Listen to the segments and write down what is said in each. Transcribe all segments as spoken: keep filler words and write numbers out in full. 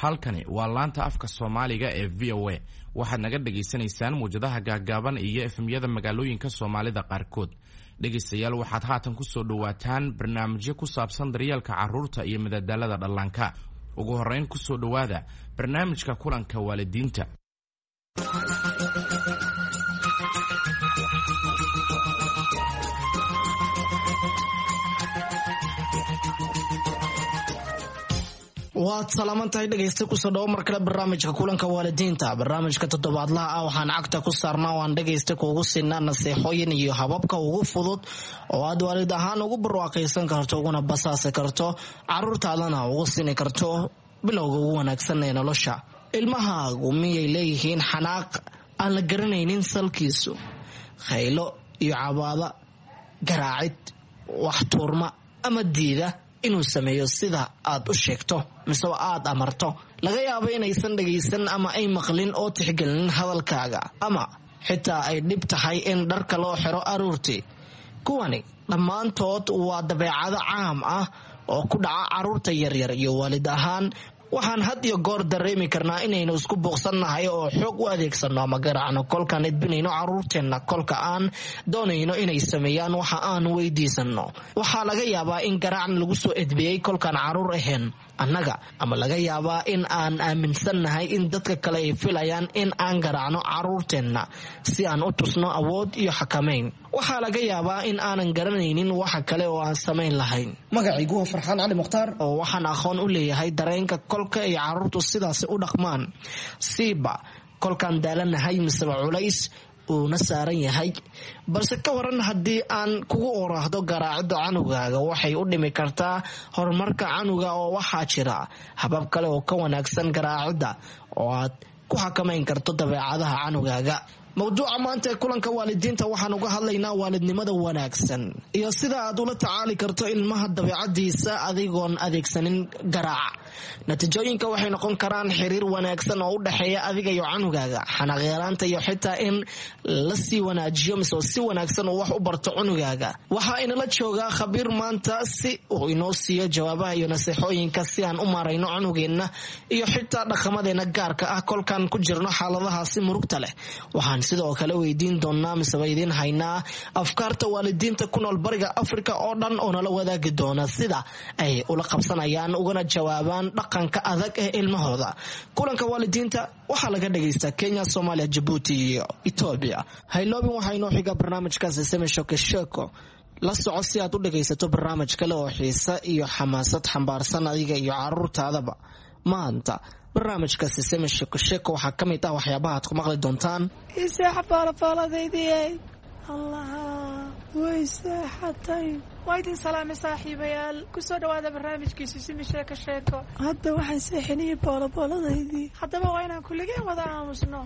halkani waa laanta afka Soomaaliga ee V O A waxaad naga dhageysanaysaan muujadaha gaagaaban iyo F M-yada magaalooyinka Soomaalida qaarkood. dhegeystayaal waxaad haatan ku soo dhawaataan barnaamijyo ku saabsan daryeelka carruurta iyo madadaalada dhallaanka. ugu horeyn ku soo dhawaada barnaamijka kulanka waalidiinta. waad salaamantahay dhegeysta ku soo dhawo markale barnaamijka kulanka waalidiinta. barnaamijka toddobaadlaha ah waxaan cagta ku saarnaa waan dhegeysta kuugu siinaa naseexooyin iyo hababka ugu fudud oo aad waalid ahaan ugu barwaaqaysan karto uguna basaasi karto carruurtaadana ugu siini karto bilowga ugu wanaagsan ee nolosha. ilmahaagu miyay leeyihiin xanaaq aan la garanaynin salkiisu, khaylo iyo cabaada, garaacid, wax tuurma ama diida inuu sameeyo sida aad u sheegto mise aad amarto? laga yaabo inaysan dhagaysan ama ay maqlin oo tixgelin hadalkaaga, ama xitaa ay dhib tahay in dharka loo xiro aruurtii. kuwani dhammaantood waa dabeecado caam ah oo ku dhaca carruurta yaryar, iyo waalid ahaan waxaan had iyo goor dareemi karnaa inaynu isku buuqsannahay oo xoog u adeegsanno ama garaacno kolkaan edbinayno carruurteenna kolka aan doonayno inay sameeyaan waxa aan weydiisanno. waxaa laga yaabaa in garaacna lagu soo edbiyey kolkaan carruur ahayn annaga, ama laga yaabaa in aan aaminsannahay in dadka kale ay filayaan in aan garaacno carruurteenna si aan u tusno awood iyo xakamayn. waxaa laga yaabaa in aanan garanaynin waxa kale oo aan samayn lahayn. magacaygu waa Farxaan Cali Mukhtaar oo waxaan aqoon u leeyahay dareenka kolka ay carruurtu sidaasi u dhaqmaan, siiba kolkaan daalanahay miseba culays uuna saaran yahay. balse ka waran haddii aan kugu oraahdo garaacida canugaaga waxay u dhimi kartaa horumarka canuga, oo waxaa jira habab kale oo ka wanaagsan garaacida oo aad ku xakamayn karto dabeecadaha canugaaga. mawduuca maanta ee kulanka waalidiinta waxaan uga hadlaynaa waalidnimada wanaagsan iyo sida aad ula tacaali karto ilmaha dabeecadiisa adigoon adeegsanin garaaca. natiijooyinka waxay noqon karaan xiriir wanaagsan oo u dhexeeya adiga iyo canugaaga, xanaaqyaraanta iyo xitaa in la sii wanaajiyo mise si wanaagsan uu wax u barto cunugaaga. waxaa inala joogaa khabiir maanta si uu inoo siiyo jawaabaha iyo naseexooyinka si aan u maarayno cunugeenna iyo xitaa dhaqamadeena gaarka ah kolkaan ku jirno xaaladahaasi murugta leh. waxaan sidoo kale weydiin doonaa miseba idiin haynaa afkaarta waalidiinta ku nool bariga Afrika oo dhan oo nala wadaagi doona sida ay ula qabsanayaan ugana jawaabaan dhaqanka adag ee ilmahooda. kulanka waalidiinta waxaa laga dhageystaa Kenya, Soomaaliya, Djibouti iyo Ethiopia. hayloobin waxaa inoo xiga barnaamijkaasi Sema Shoke Sheko. la soco si aad u dhagaysato barnaamij kale oo xiisa iyo xamaasad xambaarsan adiga iyo carruurtaadaba. maanta barnaamijka Sema Shoke Sheko waxaa ka mid ah waxyaabaha aad ku maqli doontaan. isaaxa baalabaaladeydii allaha way seexatay. waa idin salaamay saaxiibayaal, ku soo dhawaada barnaamijkiisa Sema Shoke Sheko. hadda waxaan seexinayay baalabaaladeydii, haddaba waa inaan kulligeen wada aamusno.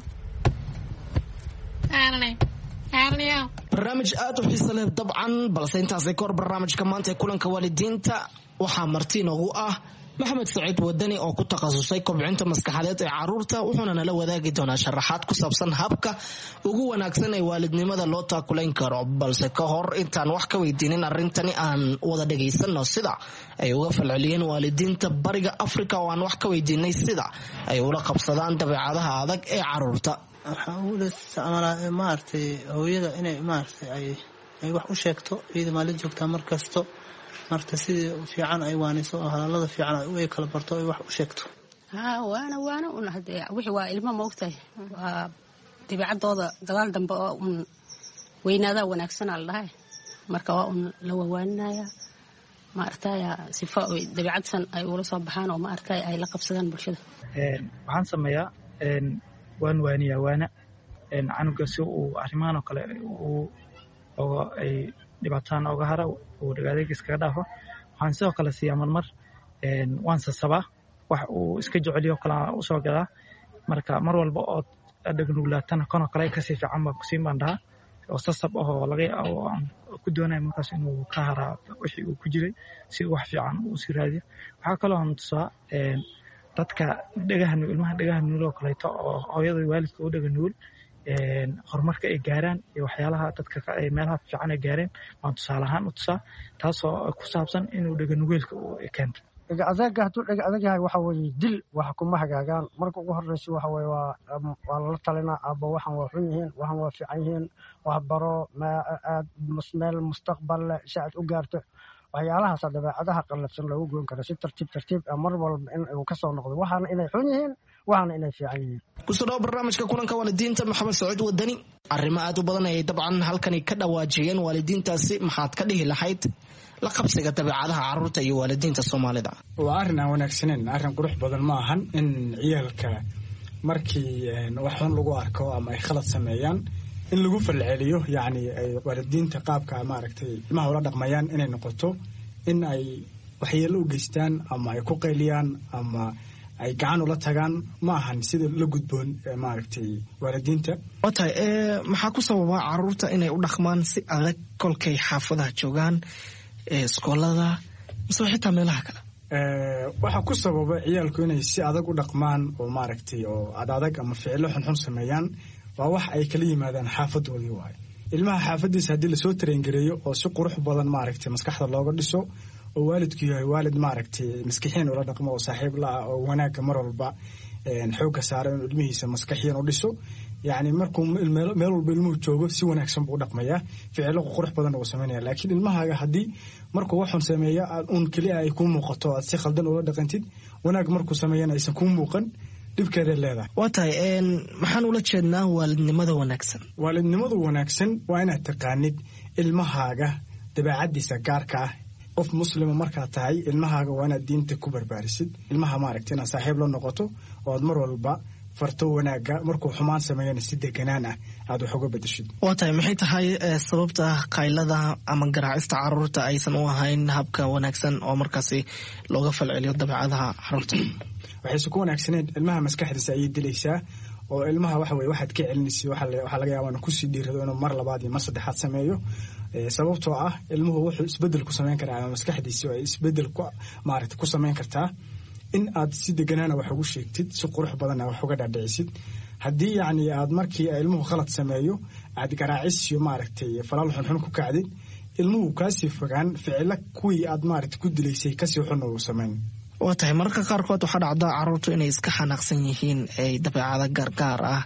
barnaamij aad u xiiso leh dabcan, balse intaasay ka hor barnaamijka maanta ee kulanka waalidiinta waxaa marti inoogu ah maxamed saciid wadani oo ku takhasusay kobcinta maskaxeed ee carruurta, wuxuuna nala wadaagi doonaa sharaxaad ku saabsan habka ugu wanaagsan ee waalidnimada loo taakulayn karo. balse ka hor intaan wax ka weydiinin arrintani aan wada dhagaysano sida ay uga falceliyeen waalidiinta bariga Afrika, oo aan wax ka weydiinay sida ay ula qabsadaan dabeecadaha adag ee carruurta. waxaan ugu isticmaalaa maartay hooyada inay maartay ay ay wax u sheegto iyada maalin joogta mar kasto marta sidii fiican ay waaniso hadalada fiican ay kala barto ay wax u sheegto. ha waana waana una hadee wixii waa ilmo moogtay, waa dabeecadooda dagaal dambe oo un weynaada wanaagsan la dhahay, marka waa un la wawaanaya ma artaya sifa oo dabeecadsan ay ula soo baxaan oo ma artay ay la qabsadaan bulshada. een waxaan sameeyaa een waan waaniya waana een canuga si uu arrimahan oo kale uu oo ay dhibaataan uga hara uu dhagaadeeg iskaga dhaafo. waxaan sidoo kale siiyaa marmar een waan sasabaa wax uu iska jeceliyo kala u soo gadaa, marka mar walba oo dhagnuglaatana kono kale ka sii fiican baa ku sii mandhaa oo sasab oo laga oo ku doonay markaas inuu ka hara wixii uu ku jiray si wax fiican uu si raadiyo. waxa kale oo tusaa een dadka dhagahan ilmaha dhagahan nuulo kaleeto oo hooyada waalidka u dhagan nuul een horumarka ay gaaraan iyo waxyaalaha dadka ay meelaha fiican ay gaareen waan tusaale ahaan u tusaa, taasoo ku saabsan inuu dhagan nuulka uu keento. dhega adeega hadduu dhega adeeg yahay waxa weeye dil wax kuma hagaagaan marka ugu horreysa waxa weye waa waa lala talinaa aabba waxaan waa xun yihiin waxaan waa fiican yihiin wax baro aad meel mustaqbal leh si aad u gaarto waxyaalahaasa dabeecadaha qallafsan loogu goyn karo si tartiib tartiib ah mar walba in uu ka soo noqdo waxaana inay xun yihiin waxaana inay fiican yihiin kusoo dhawo barnaamijka kulanka waalidiinta maxamed sacuud wadani arrimo aad u badan ayay dabcan halkani ka dhawaajiyeen waalidiintaasi maxaad ka dhihi lahayd la qabsiga dabeecadaha carruurta iyo waalidiinta soomaalida waa arrin aan wanaagsaneyn arrin qurux badan ma ahan in ciyaalka markii wax xun lagu arko ama ay khalad sameeyaan in lagu falceliyo yacni ay waalidiinta qaabka maaragtay ilmaha ula dhaqmayaan inay noqoto in ay waxyeello u geystaan ama ay ku qayliyaan ama ay gacan ula tagaan ma ahan sida la gudboon maaragtay waalidiinta waa tahay maxaa ku sababa carruurta inay u dhaqmaan si adag kolkay xaafadaha joogaan iskoolada mise xitaa meelaha kale waxaa ku sababa ciyaalku inay si adag u dhaqmaan oo maaragtay oo adadag ama ficilo xunxun sameeyaan waa wax ay kala yimaadaan xaafadoodii waayo ilmaha xaafadiisa haddii lasoo tareengareeyo oo si qurux badan maaragtay maskaxda looga dhiso oo waalidku yahay waalid maaragtay maskixiin ula dhaqmo oo saaxiib la ah oo wanaagga mar walba xoogga saara inuu ilmihiisa maskaxiyan u dhiso yacni markuu meel walba ilmuhu joogo si wanaagsan buu u dhaqmayaa ficilo qurux badan uu samaynaya laakiin ilmahaaga haddii markuu waxun sameeya uun keliya ay kuu muuqato aad si khaldan ula dhaqantid wanaag markuu sameeyana aysan kuu muuqan dhibkeeday leedahay waa tahay maxaan ula jeednaa waalidnimada wanaagsan waalidnimadu wanaagsan waa inaad taqaanid ilmahaaga dabeecadiisa gaarka ah qof muslima markaad tahay ilmahaaga waa inaad diinta ku barbaarisid ilmaha maaragta inaad saaxiib la noqoto oo aad mar walba farto wanaagga markuu xumaan sameeyana si deganaan ah aad wax uga bedeshid waa tahay maxay tahay sababta qaylada ama garaacista carruurta aysan u ahayn habka wanaagsan oo markaasi looga falceliyo dabeecadaha carruurta waxayse ku wanaagsaneyn ilmaha maskaxdiisa ayay dilaysaa oo ilmaha waxa weye waxaad ka celinaysa waxaa laga yaabaa inuu kusii dhiirado inuu mar labaad iyo mar saddexaad sameeyo sababtoo ah ilmuhu wuxuu isbedel ku samayn karaa ama maskaxdiisi oo ay isbedel ku maaragta ku samayn kartaa in aad si deganaana wax ugu sheegtid si qurux badanna wax uga dhaadhicisid haddii yacni aad markii ilmuhu khalad sameeyo aad garaacis iyo maaragtay falaal xunxun ku kacdid ilmuhu kaasii fogaan ficilo kuwii aad maaragta ku dilaysay kasii xun uu samayn waa tahay mararka qaarkood waxaa dhacdaa carruurtu inay iska xanaaqsan yihiin ay dabeecado gaargaar ah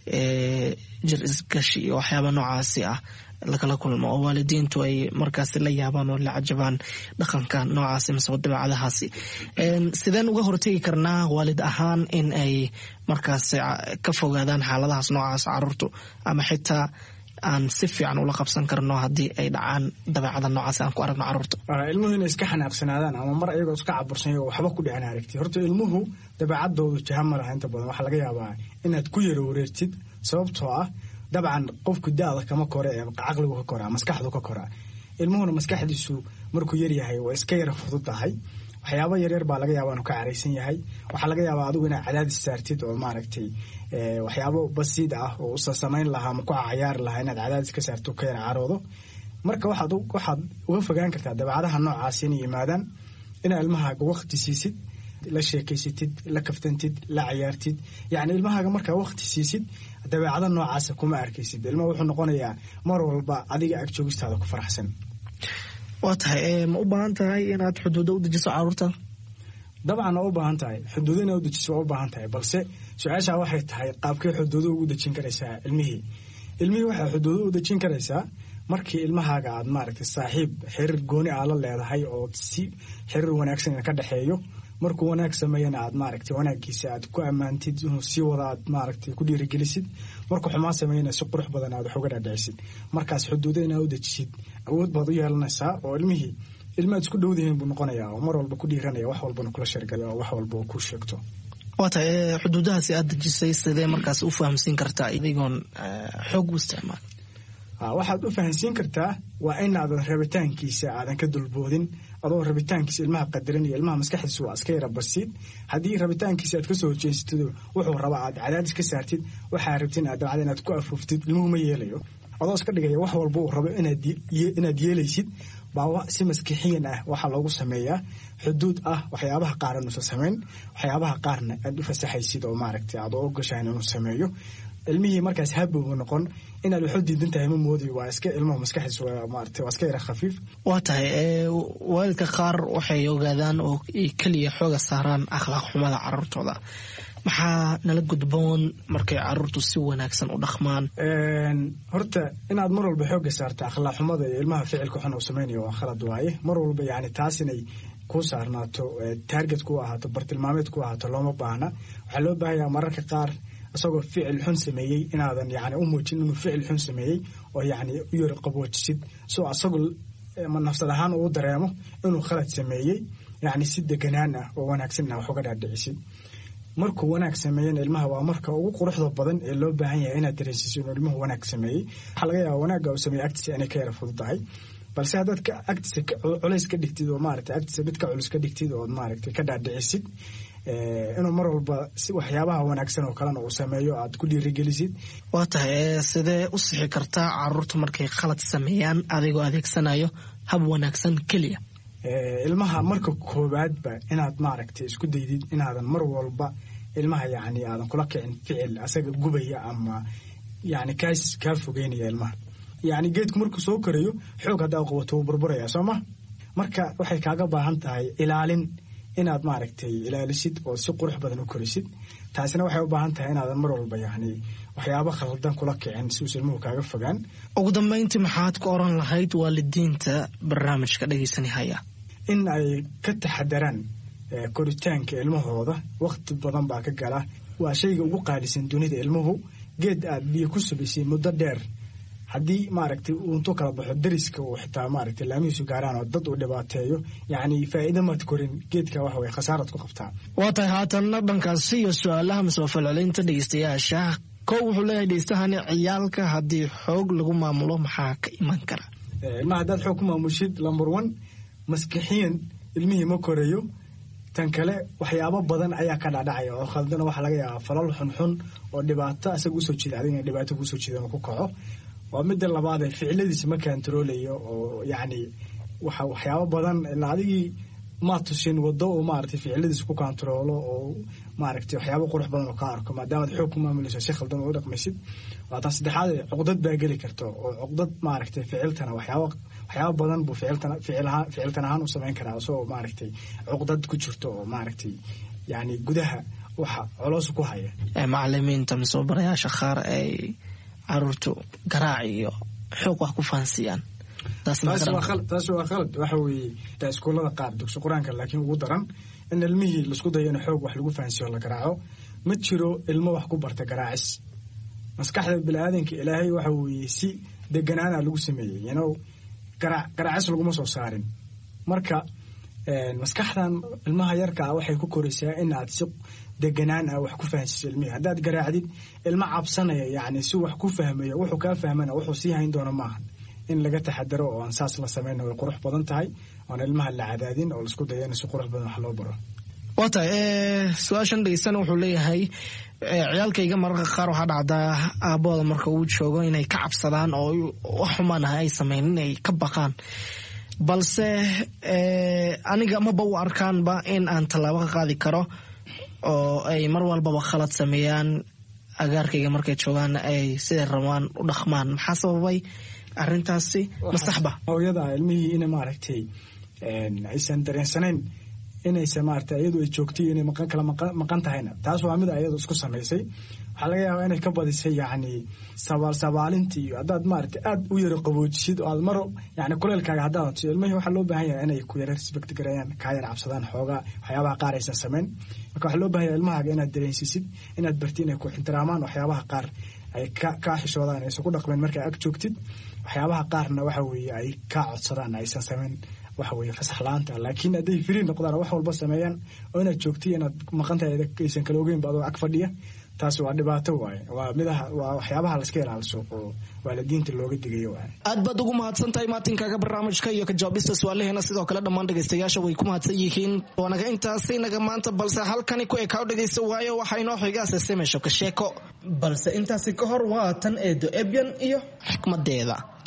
jir isgashi iyo waxyaaba noocaasi ah lakala kulmo oo waalidiintu ay markaasi la yaabaan oo la cajabaan dhaqanka noocaasi mise dabeecadahaasi sideen uga hortegi karnaa waalid ahaan in ay markaasi ka fogaadaan xaaladahaas noocaas carruurtu ama xitaa aan si fiican ula qabsan karno haddii ay dhacaan dabeecada noocaas aan ku aragno carruurta ilmuhu inay iska xanaaqsanaadaan ama mar ayagoo iska cabursanyo oo waxba ku dhicin aragti horta ilmuhu dabeecadoodu jaha ma laha inta badan waxaa laga yaabaa inaad ku yara wareertid sababtoo ah dabcan qofku da-da kama kore ee caqligu ka koraa maskaxdu ka koraa ilmuhuna maskaxdiisu markuu yaryahay waa iska yara fudud tahay waxyaaba yaryar baa laga yaabaa inuu ka caraysan yahay waxaa laga yaabaa adigu inaad cadaadis saartid oo maaragtay waxyaabo basiid ah oo usa samayn lahaa ama ku cayaari lahaa inaad cadaadis ka saarto ka yara caroodo marka waxaad waxaad uga fogaan kartaa dabeecadaha noocaasi inay yimaadaan inaad ilmahaaga waqti siisid la sheekaysatid la kaftantid la cayaartid yacni ilmahaaga markaa waqti siisid dabeecada noocaasa kuma arkaysid ilmaha wuxuu noqonayaa mar walba adiga ag joogistaada ku faraxsan waa tahay ma u baahan tahay inaad xuduudo u dejiso carruurta dabcan waa u baahan tahay xuduudo inaad u dejiso waa u baahan tahay balse su-aashaa waxay tahay qaabkee xuduudo ugu dejin karaysaa ilmihii ilmihii waxay xuduudo u dejin karaysaa markii ilmahaaga aad maaragtay saaxiib xiriir gooni aa la leedahay oo si xiriir wanaagsan ka dhexeeyo markuu wanaag sameeyana aad maaragtay wanaagiisa aad ku ammaantid inuu sii wada aad maaragtay ku dhiirigelisid markuu xumaan sameeyana si qurux badan aad wax uga dhaadhicisid markaas xuduudo inaad u dejisid awood baad u yeelanaysaa oo ilmihii ilmaad isku dhowdihiin buu noqonayaa oo mar walba ku dhiiranaya wax walbana kula sheergala oo wax walba ku sheegto waa tahay xuduudahaasi aad dejisay sidee markaas u fahamsiin kartaa idigoon xoog u isticmaal waxaad u fahansiin kartaa waa inaadan rabitaankiisa aadan ka dulboodin adoo rabitaankiisa ilmaha qadarinayo ilmaha maskaxdiisa waa iska yara basiid haddii rabitaankiisa aad kasoo horjeensatid wuxuu rabaa aad cadaadis ka saartid waxaa rabtin aad dabcada inaad ku afuuftid ilmuhu ma yeelayo adoo iska dhigaya wax walba uu rabo inaad yeelaysid baa si maskixiyan ah waxaa loogu sameeyaa xuduud ah waxyaabaha qaarna usa samayn waxyaabaha qaarna aad u fasaxaysid oo maaragtay aad u ogashahan inuu sameeyo ilmihii markaas habi uu noqon inaad waxu diidan tahay ma moodi waa iska ilmaha maskaxdiisa waa maartay waa iska yara khafiif waa tahay waalidka qaar waxay ogaadaan oo kaliya xooga saaraan akhlaaq xumada carruurtooda maxaa nala gudboon markay carruurtu si wanaagsan u dhaqmaan horta inaad mar walba xooga saarto akhlaaq xumada iyo ilmaha ficilka xun uu samaynayo waa khalad waaye mar walba yani taas inay ku saarnaato target ku ahaato bartilmaameed ku ahaato looma baahna waxaa loo baahanyaa mararka qaar isagoo ficil xun sameeyey inaadan yani u muujin inuu ficil xun sameeyey oo yani u yara qaboojisid soo asagoo nafsad ahaan uu dareemo inuu khalad sameeyey yani si deganaan ah oo wanaagsan ah wax uga dhaadhicisid markuu wanaag sameeyana ilmaha waa marka ugu quruxda badan ee loo baahan yahay inaad dareensiiso inuu ilmuhu wanaag sameeyey waxaa laga yaabaa wanaagga uu sameeyey agtiisa inay ka yara fududahay balse haddaad agtiisa culays ka dhigtid oo maaragtay agtiisa mid ka culus ka dhigtid oo maaragtay ka dhaadhicisid inuu mar walba waxyaabaha wanaagsan oo kalena uu sameeyo aad ku dhiirigelisid waa tahay sidee u sixi kartaa carruurta markay khalad sameeyaan adigoo adeegsanayo hab wanaagsan keliya ilmaha marka koowaadba inaad maaragtay isku daydid inaadan mar walba ilmaha yani aadan kula kicin ficil asaga gubaya ama yani kaas kaa fogeynaya ilmaha yani geedku markuu soo korayo xoog haddaa qabato wuu burburaya soo ma marka waxay kaaga baahan tahay ilaalin inaad maaragtay ilaalisid oo si qurux badan u korisid taasina waxay u baahan tahay inaadan mar walba yani waxyaaba khaldan kula kicin si uusan ilmuhu kaaga fogaan ugu dambayntii maxaad ku oran lahayd waalidiinta barnaamijka dhegaysanihaya in ay ka taxadaraan koritaanka ilmahooda waqti badan baa ka gala waa shayga ugu qaalisan dunida ilmuhu geed aad biyo ku subaysay muddo dheer haddii maaragtay uu intuu kala baxo dariska uu xitaa maaragtay laamihiisu gaaraan oo dad uu dhibaateeyo yacni faa'iido maad korin geedka waxa way khasaarad ku qabtaa waa tahay haatanna dhankaasi iyo su-aalaha maswafalcelinta dhegeystayaasha kow wuxuu leeyahay dhegeystahani ciyaalka haddii xoog lagu maamulo maxaa ka iman kara ilmaha haddaad xoog ku maamushid lamber one maskixiyan ilmihii ma korayo tan kale waxyaabo badan ayaa ka dhacdhacaya oo khaldana waxaa laga yaabaa falal xunxun oo dhibaato isaga usoo jeeda adigna dhibaato kuusoo jeeda inuu ku kaco waa midda labaad ee ficiladiisa ma kantaroolayo oo yacni waxa waxyaabo badan ilaa adigii ma tusin waddo oo maaragtay ficiladiisa ku kantaroolo oo maaragtay waxyaabo qurux badan oo ka arko maadaamaad xoog ku maamulayso si khaldan oo u dhaqmaysid waa tan saddexaad cuqdad baa geli karto oo cuqdad maaragtay ficiltana waxyaabo waxyaabo badan buu ficiltana ficilha ficiltan ahaan u samayn karaa soo maaragtay cuqdad ku jirto oo maaragtay yacni gudaha waxa coloos ku haya macallimiinta misoo barayaasha qaar ay carruurtu garaac iyo xoog wax ku fahansiyaan taas waa khalad waxa weeye taa iskuullada qaar dugsi qur-aanka laakiin ugu daran in ilmihii laisku dayo in xoog wax lagu fahansiyo la garaaco ma jiro ilmo wax ku barta garaacis maskaxda biniaadanka ilaahay waxa weeye si deganaana lagu sameeyey yanow garaac garaacis laguma soo saarin marka maskaxdan ilmaha yarka ah waxay ku koraysaa in aad si deganaan ah wax ku fahansiiso ilmihii haddaad garaacdid ilmo cabsanaya yacni si wax ku fahmayo wuxuu kaa fahmana wuxuu sii hayn doona maahan in laga taxadaro oo aan saas la samayna way qurux badan tahay oon ilmaha la cadaadin oo laisku dayo in si qurux badan wax loo baro waa tahay su-aashan dhegeysan wuxuu leeyahay ciyaalkayga mararka qaar waxaa dhacdaa aabbooda marka uu joogo inay ka cabsadaan oo wax xumaan ah ay sameyn inay ka baqaan balse aniga maba u arkaanba in aan tallaabo ka qaadi karo oo ay mar walbaba khalad sameeyaan agaarkayga markay joogaan ay siday rabaan u dhaqmaan maxaa sababay arrintaasi masaxba hooyada ilmihii ina maaragtay aysan dareensanayn inaysa maaragtay iyadu ay joogtay inay maqan kala maqan tahayna taas waa mid ayadu isku samaysay waxaa laga yaabaa inay ka badisay yacni sabaal sabaalintii iyo haddaad maaragtay aad u yaro qaboojisid oo aad maro yacni kuleelkaaga haddaad hatiso ilmihii waxaa loo baahan yahay inay ku yara respect garayaan kaa yar cabsadaan xoogaa waxyaabaha qaar aysan samayn marka waxaa loo baahan yahay ilmahaaga inaad dareensiisid inaad barti inay ku ixtiraamaan waxyaabaha qaar ay ka kaa xishoodaan aysan ku dhaqmeen markaa ag joogtid waxyaabaha qaarna waxa weeye ay kaa codsadaan aysan samayn waxa weeye fasax la-aanta laakiin hadday firi noqdaan wax walba sameeyaan oo inaad joogtay inaad maqan tahay aysan kala ogeyn ba adoo ag fadhiya taasi waa dhibaato waaye waa midaha waa waxyaabaha layska ilaaliso oo waalidiinta looga digayo waaye aad baad ugu mahadsan tahay maatinkaaga barnaamijka iyo ka jawaabista su-aalaheena sidoo kale dhammaan dhegaystayaasha way ku mahadsan yihiin waanaga intaasi naga maanta balse halkani ku ekaa u dhegaysta waayo waxaa inoo xiga sesemesho ka sheeko balse intaasi ka hor waa tan eedo ebyan iyo xikmadeeda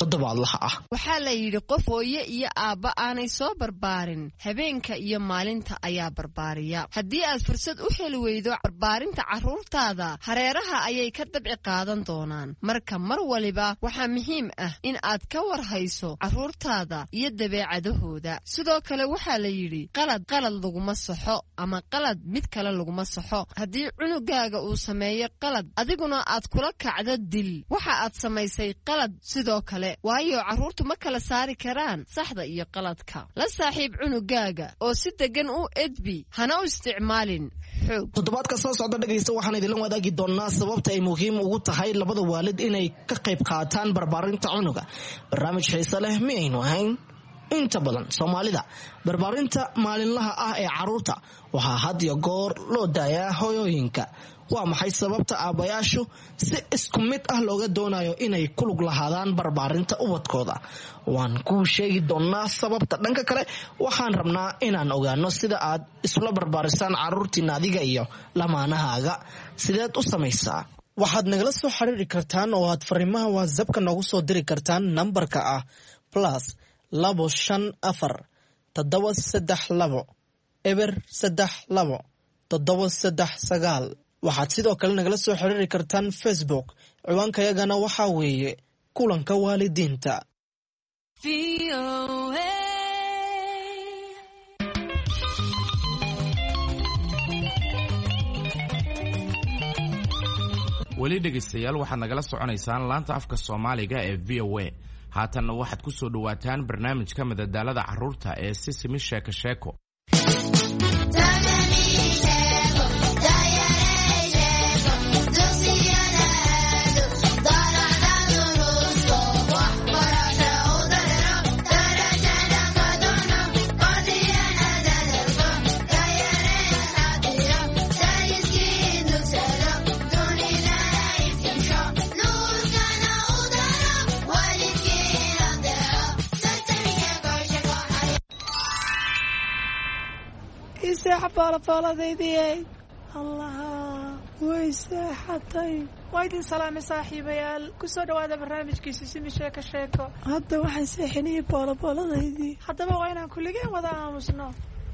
toddobaadlaha ah. waxaa la yidhi qof hooye iyo aabba aanay soo barbaarin habeenka iyo maalinta ayaa barbaariya. haddii aad fursad u heli weydo barbaarinta carruurtaada hareeraha ayay ka dabci qaadan doonaan. marka mar waliba waxaa muhiim ah in aad ka war hayso carruurtaada iyo dabeecadahooda. sidoo kale waxaa la yidhi qalad qalad laguma saxo ama qalad mid kale laguma saxo. haddii cunugaaga uu sameeyo qalad adiguna aad kula kacdo dil waxa aad samaysay qalad sidoo kale, waayo carruurtu ma kala saari karaan saxda iyo qaladka. la saaxiib cunugaaga oo si degan u edbi, hana u isticmaalin xoog. toddobaadka soo socda dhegaysta waxaan idinla wadaagi doonaa sababta ay muhiim ugu tahay labada waalid inay ka qayb qaataan barbaarinta cunuga. barnaamij xiise leh miyaynu ahayn? inta badan soomaalida barbaarinta maalinlaha ah ee carruurta waxaa had iyo goor loo daayaa hooyooyinka. waa maxay sababta aabbayaashu si isku mid ah looga doonayo inay ku lug lahaadaan barbaarinta ubadkooda? waan kuu sheegi doonaa sababta. dhanka kale waxaan rabnaa inaan ogaano sida aad isula barbaarisaan carruurtiina adiga iyo lamaanahaaga. sideed u samaysaa? waxaad nagala soo xiriiri kartaan oo aad fariimaha whatsappka noogu soo diri kartaan nambarka ah plus labo shan afar toddoba saddex labo eber saddex labo toddoba saddex sagaal. waxaad sidoo kale nagala soo xiriiri kartaan facebook, ciwaankayagana waxaa weeye kulanka waalidiinta. weli dhegaystayaal waxaad nagala soconaysaan laanta afka soomaaliga ee v o a. haatanna waxaad ku soo dhowaataan barnaamijka madadaalada carruurta ee sisimi sheeko sheeko. baalabaaladeydii allaha way seexatay. waa idin salaamay saaxiibayaal, kusoo dhawaada barnaamijkiisi simi sheeko sheeko. hadda waxaan seexinayay baalabaaladeydii, haddaba waa inaan kulligeen wada aamusno.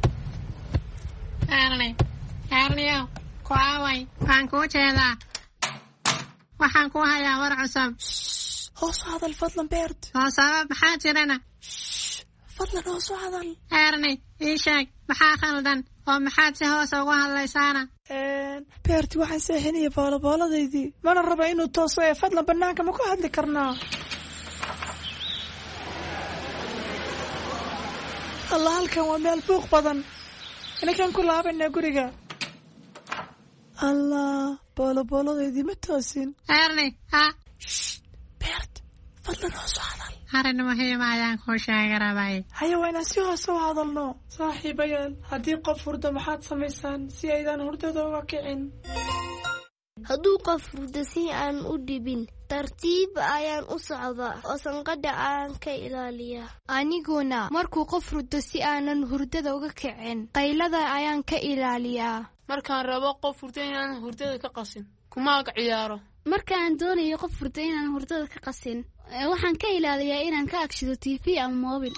arnay arnayow ku aaway, waxaan kuu jeedaa, waxaan kuu hayaa war cusub. hoos u hadal fadlan beert. oo sabab maxaa jirana? fadlan hoos u hadal. arnay ii sheeg maxaa khaldan oo maxaad si hoos ugu hadlaysaana? beerti waxaan seexinaya baalabaaladeydii, mana raba inuu tooso ee fadlan bannaanka ma ku hadli karnaa? alla halkan waa meel buuq badan, inakaan ku laabanaa guriga. allah baalabaaladeydii ma toosin. arnay ha beert fadlan hoos u hadal. arrin muhiima ayaan kuu sheega rabay. haya waa inaan si hoose u hadalno. saaxiibayaal, haddii qof hurdo maxaad samaysaan si aydan hurdada uga kicin? hadduu qof hurdo si aan u dhibin, tartiib ayaan u socdaa oo sanqadha aan ka ilaaliyaa. aniguna markuu qof hurdo si aanan hurdada uga kicin, qaylada ayaan ka ilaaliyaa. markaan rabo qof hurdo inaan hurdada ka qasin, kumaaga ciyaaro. markaan doonayo qof hurdo inaan hurdada ka qasin, waxaan ka ilaaliyaa inaan ka agshido t v ama moobil.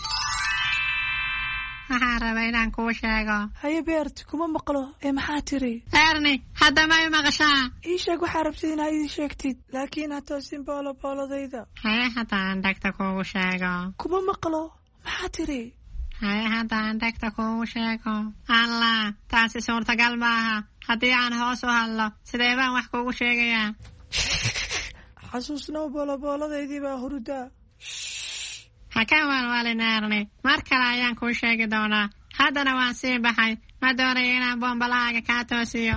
waxaan rabaa inaan kuu sheego. haye beert kuma maqlo ee maxaa tiri? arnay hadda ma i maqashaa? ii sheeg waxaa rabtid inaad ii sheegtid, laakiin ha toosin baalabaladayda. haye hadda aan dhegta kuugu sheego. kuma maqlo maxaa tiri? haye hadda aan dhegta kuugu sheego. allah taasi suurtagal maaha, haddii aan hoos u hadlo sidee baan wax kuugu sheegayaa? xasuusnow baalabaaladeydii baa hurdaa. ha ka waalwaalin arnay, mar kale ayaan kuu sheegi doonaa. haddana waan sii baxay, ma doonayo inaan boombalahaaga kaa toosiyo.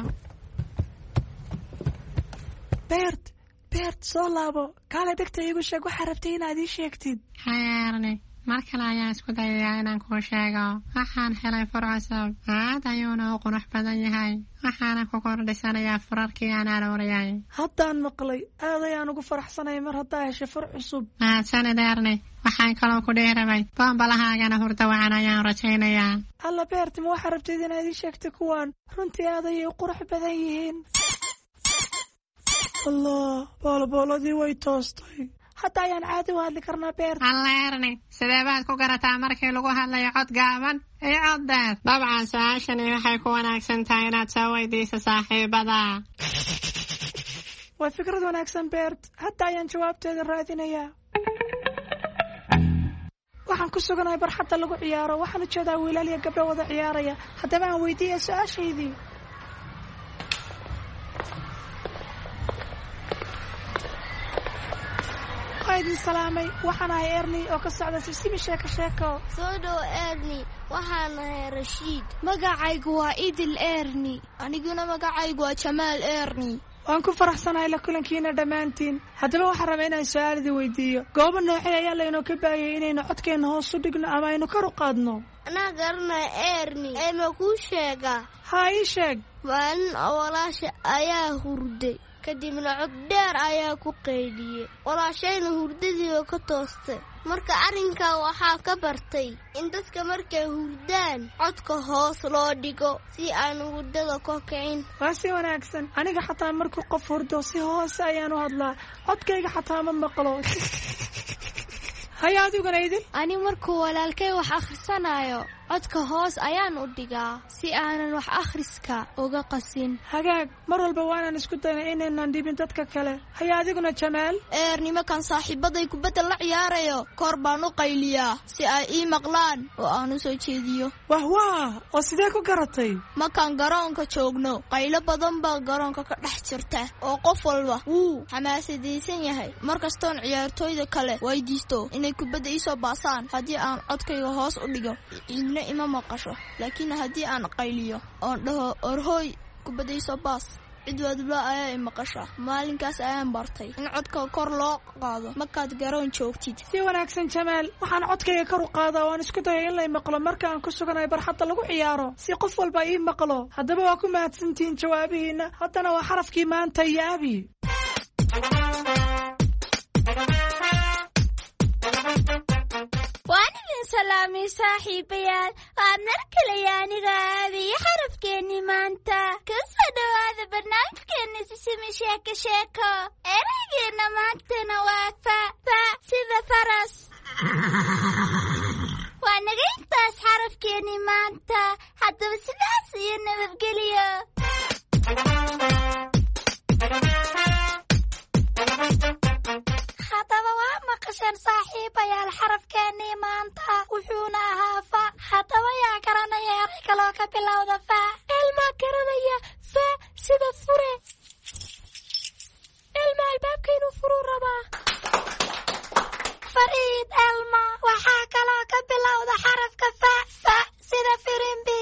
beert beert soo laabo, kaale dhegta iigu sheeg waxaa rabtay inaad ii sheegtid. haye arnay mar kale ayaan isku dayayaa inaan kuu sheego. waxaan helay fur cusub, aad ayuuna u qurux badan yahay, waxaana ku kordhisanayaa furarkii aan arooriyay. haddaan maqlay, aad ayaan ugu faraxsanay mar haddaa heshay fur cusub. mahadsanid arnay, waxaan kaloo ku dheerabay boombalahagana hurdo wacan ayaan rajaynayaa. alla beerti ma waxaa rabtid inaad ii sheegtay kuwaan? runtii aad ayay u qurux badan yihiin. allah baalabaaladii way toostay, hadda ayaan caadi u hadli karnaa beer. alla erni sidee baad ku garataa markii lagu hadlayo cod gaaban iyo cod dheer? dabcan su-aashani waxay ku wanaagsan tahay inaad soo weydiiso saaxiibada. waa fikrad wanaagsan beert, hadda ayaan jawaabteeda raadinayaa. waxaan ku suganahay barxadda lagu ciyaaro, waxaan ujeedaa wiilal iyo gabdho wada ciyaaraya. haddaba aan weydiiya su-aashaydii. waa idin salaamay, waxaan ahay erni oo ka socda sisimi sheeko sheeko. soo dhow erni, waxaan ahay rashiid. magacaygu waa idil erni. aniguna magacaygu waa jamaal erni. waan ku faraxsanahay la kulankiina dhammaantiin. haddaba waxaan rabaa inaan su-aal idin weydiiyo. goobo noocee ayaa laynoo ka baahiyay inaynu codkeenna hoos u dhigno ama aynu kor u qaadno? anaa garanaya erni, ee ma kuu sheegaa? haa ii sheeg. maalin oo walaasha ayaa hurday, kadibna cod dheer ayaa ku qaydhiyey. walaashayna hurdadiiba ka toostay. marka arrinkaa waxaa ka bartay in dadka markay hurdaan codka hoos loo dhigo si aan hurdada ka kicin. waa si wanaagsan. aniga xataa markuu qof hurdo si hoose ayaan u hadlaa, codkayga xataa ma maqlo. haya adiguna idin? ani markuu walaalkay wax akhrisanayo codka hoos ayaan u dhigaa si aanan wax akhriska uga qasin. hagaag, mar walba waanaan isku dayna inaynan dhibin dadka kale. haya adiguna jamaal? eer nimankan saaxiibaday kubadda la ciyaarayo kor baan u qayliyaa si ay ii maqlaan oo aan u soo jeediyo. wah wah, oo sidee ku garatay? markaan garoonka joogno qaylo badan baa garoonka ka dhex jirta oo qof walba wuu xamaasadaysan yahay. markastoon ciyaartooyda kale weydiisto inay kubadda ii soo baasaan haddii aan codkayga hoos u dhigo cidna ima maqasho, laakiin haddii aan qayliyo oon dhaho orhooy kubadda ii soo baas, cid wadba ayaa i maqasha. maalinkaas ayaan bartay in codka kor loo qaado markaad garoon joogtid. si wanaagsan jamaal, waxaan codkayga kor u qaadaa waan isku daya in lay maqlo marka aan ku suganahay barxadda lagu ciyaaro si qof walba ii maqlo. haddaba waa ku mahadsantihiin jawaabihiina. haddana waa xarafkii maanta iyo abi. waan idin salaamay saaxiibayaal, waa mar kale aniga aabiyo xarafkeenni maanta. ka soo dhowaada barnaamijkeenna sisimi sheeko sheeko. eraygeena maantana waa fa fa sida faras. waa naga intaas xarafkeenni maanta. haddaba sidaas iyo nabadgelyo. haddaba waa maqasheen saaxiibayaal, xarafkeennii maanta wuxuuna ahaa fa. haddaba yaa garanaya eray kaloo ka bilowda fa? elmaa garanaya fa sida fure. elma albaabka inuu furuu rabaa. fariid elma, waxaa kaloo ka bilowda xarafka fa fa sida firimbi.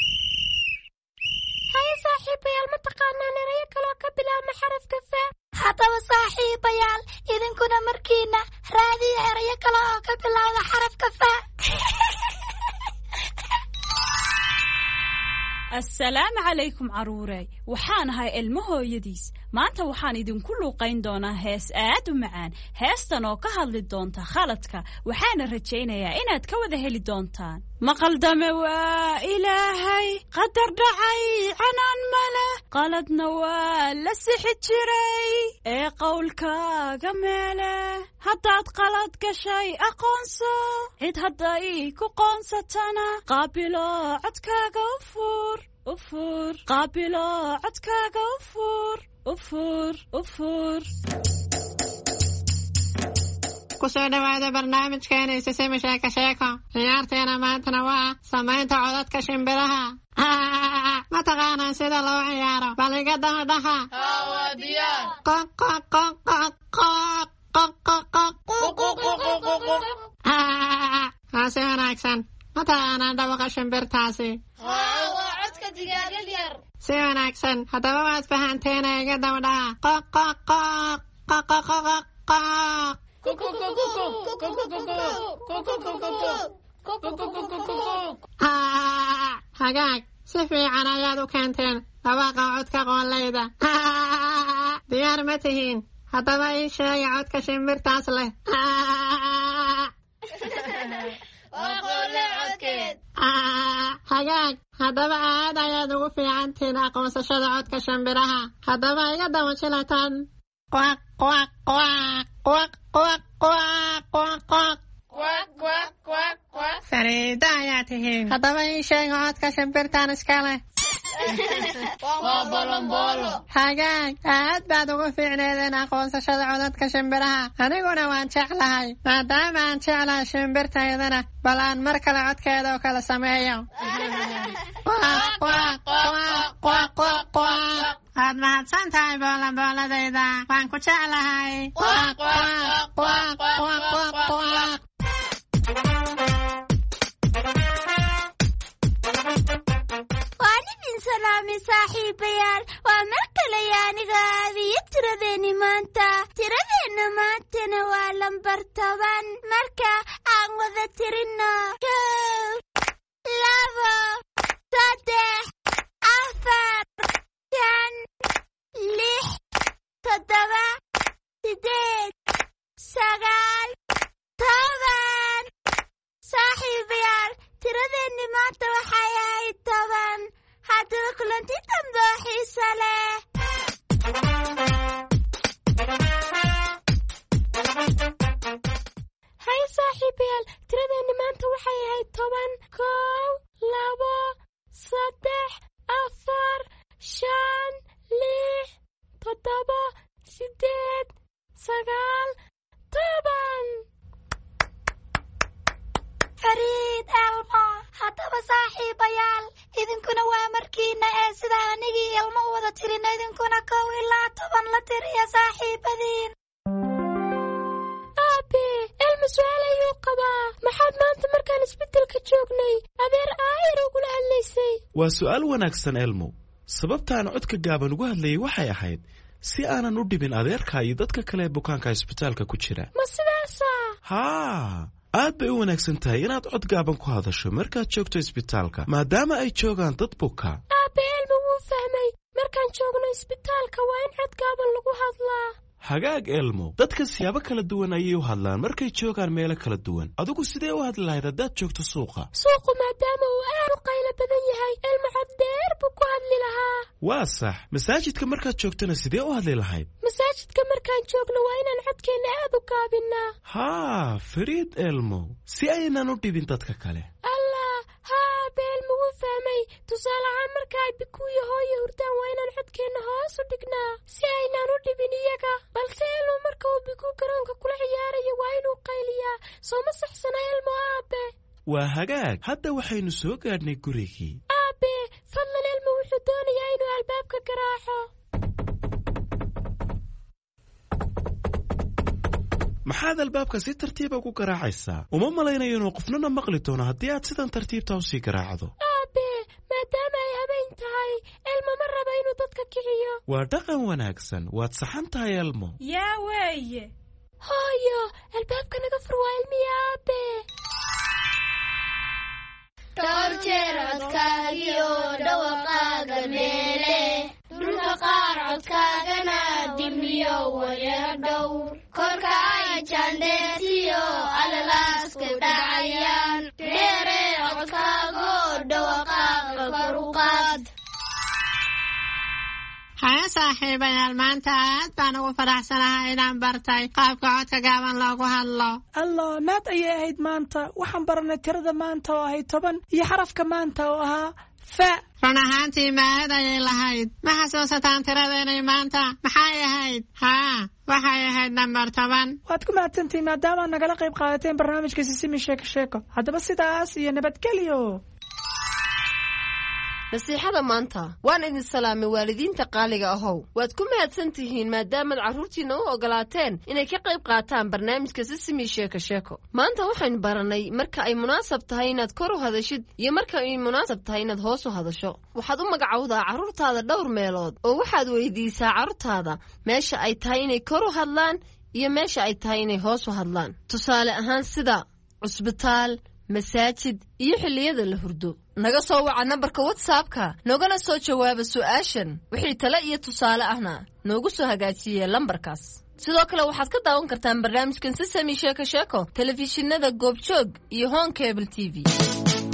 haye saaxiibayaal, ma taqaanaan erayo kaloo ka bilaabma xarafka fa? haddaba saaxiibayaal, idinkuna markiina raadiya erayo kale oo ka bilowda xarafka fa. assalaamu calaykum caruurey, waxaan ahay ilmo hooyadiis. maanta waxaan idinku luuqayn doonaa hees aad u macaan. heestan oo ka hadli doonta khaladka, waxaana rajaynayaa inaad ka wada heli doontaan. maqaldame waa ilaahay, qadar dhacay canaan male, qaladna waa la sixi jiray, ee qowlkaaga meele. haddaad qalad gashay aqoonso, cid hadday ku qoonsatana qaabilo codkaaga u fuur u fuur, qaabilo codkaaga u fuur u fuur u fuur. kusoo dhawaada barnaamijkeena sisimi sheeko sheeko. ciyaarteena maantana waa samaynta codadka shimbiraha. ma taqaanaan sida loo ciyaaro? bal iga dahdaha. qoq qoq qoq qoq qoq qoq qoq qoq. haa si wanaagsan. ma taqaanaan dhawaqa shimbirtaasi? waa codka digaagad yar. si wanaagsan. haddaba waad fahanteena iga dawdhaha. qoq qoq qoq qoq qoq qoq. hagaag, si fiican ayaad u keenteen dhawaqa codka qoollayda. diyaar ma tihiin? haddaba ii sheega codka shimbirtaas leh. hagaag, haddaba aad ayaad ugu fiicantihiin aqoonsashada codka shimbiraha. haddaba iga daba jilataan. quaaq quaaq quaaq quaq quaq quaq quaq quaq quaq quaq quaq quaq fariida ayaa tihiin haddaba ii sheega codka shimbirtan iska leh waa bolonbolo hagaag aad baad ugu fiicneedeen aqoonsashada codadka shimbiraha aniguna waan jeclahay maadaama aan jeclahay shimbirtaydana bal aan mar kale codkeeda oo kala sameeyo waad mahadsan tahay boolabooladayda waan ku jeclahay salaami saaxiibayaal waa mar kale yaaniga aadiyo tiradeeni maanta tiradeenna maantana waa lambar toban marka aan wada tirino kow labo saddex afar shan lix toddoba sideed sagaal toban saaxiibayaal tiradeenni maanta waxay ahayd toban haddaba kulanti dambe oo xiisa leh hay saaxiibayaal tiradeenni maanta waxay ahayd toban kow labo saddex afar shan lix toddoba sideed sagaal toban fariid elmo haddaba saaxiibayaal idinkuna waa markiina ee sida anigii elmo u wada tirina idinkuna kow ilaa toban la tiriya saaxiibadiin aabe elmo su-aal ayuu qabaa maxaad maanta markaan isbeddelka joognay adeer aayar ugula hadlaysay waa su'aal wanaagsan elmo sababtaan codka gaaban ugu hadlayay waxay ahayd si aanan u dhibin adeerka iyo dadka kale ee bukaanka isbitaalka ku jira ma sidaasa haa aad bay u wanaagsan tahay inaad cod gaaban ku hadasho markaad joogto isbitaalka maadaama ay joogaan dad buka aabe elmo wuu fahmay markaan joogno isbitaalka waa in cod gaaban lagu hadlaa hagaag elmo dadka siyaabo kala duwan ayay u hadlaan markay joogaan meelo kala duwan adigu sidee u hadli lahayd haddaad joogto suuqa suuqu maadaama uu aad u qaylo badan yahay elmo cod dheer buu ku hadli lahaa waa sax masaajidka markaad joogtana sidee u hadli lahayd masaajidka markaan joogno waa inaan codkeenna aad u gaabinnaa haa fariid elmo si aynan u dhibin dadka kale allah haa aabe elmo wuu fahmay tusaale ahaan marka ay bikuuyo hooyo hurdaan waa inaan codkeenna hoos u dhignaa si aynaan u dhibin iyaga balse elmo marka uu bikuu garoonka kula ciyaarayo waa inuu qayliyaa sooma saxsana elmo aabe waa hagaag hadda waxaynu soo gaadhnay gurigii aabe fadlan elmo wuxuu doonayaa inuu albaabka garaaco maxaad albaabka si tartiiba ugu garaacaysaa uma malaynayo inuu qofnana maqli doono haddii aad sidan tartiibta u sii garaacdo aabe maadaama ay habeen tahay elmo ma raba inuu dadka kiciyo waa dhaqan wanaagsan waad saxan tahay elmo yaa weeye hooyo albaabka naga fur waa elmiya aabe dhowr jeer codkaagiyo dhawaqaaga meele dhulka qaar codkaagana dibniyo wayaro dhow korka ay jaandeetiyo alalaaska dhacayaan dheere codkaago dhawaqaaga kor u qaad haya saaxiibayaal maanta aad baan ugu faraxsanahay inaan bartay qaabka codka gaaban loogu hadlo allah maad ayay ahayd maanta waxaan baranay tirada maanta oo ahayd toban iyo xarafka maanta oo ahaa fa run ahaantii maahad ayay lahayd ma xasuusataan tiradeenay maanta maxay ahayd haa waxay ahayd nambar toban waad ku mahadsantihiin maadaamaad nagala qayb qaadateen barnaamijka sisimi sheeko sheeko haddaba sidaas iyo nabadgelyo nasiixada maanta waan idin salaamay waalidiinta qaaliga ahow waad ku mahadsan tihiin maadaamaad carruurtiinna u ogolaateen inay ka qayb qaataan barnaamijka sisimi sheeko sheeko maanta waxaynu barannay marka ay munaasab tahay inaad kor u hadashid iyo marka ay munaasab tahay inaad hoos u hadasho waxaad u magacowdaa carruurtaada dhowr meelood oo waxaad weydiisaa carruurtaada meesha ay tahay inay kor u hadlaan iyo meesha ay tahay inay hoos u hadlaan tusaale ahaan sida cusbitaal masaajid iyo xilliyada la hurdo naga soo waca nambarka whatsappka noogana soo jawaaba su'aashan wixii tale iyo tusaale ahna noogu soo hagaajiyee lambarkaas sidoo kale waxaad ka daawan kartaan barnaamijkan sisami sheeko sheeko telefishinada goobjoog iyo home cable t v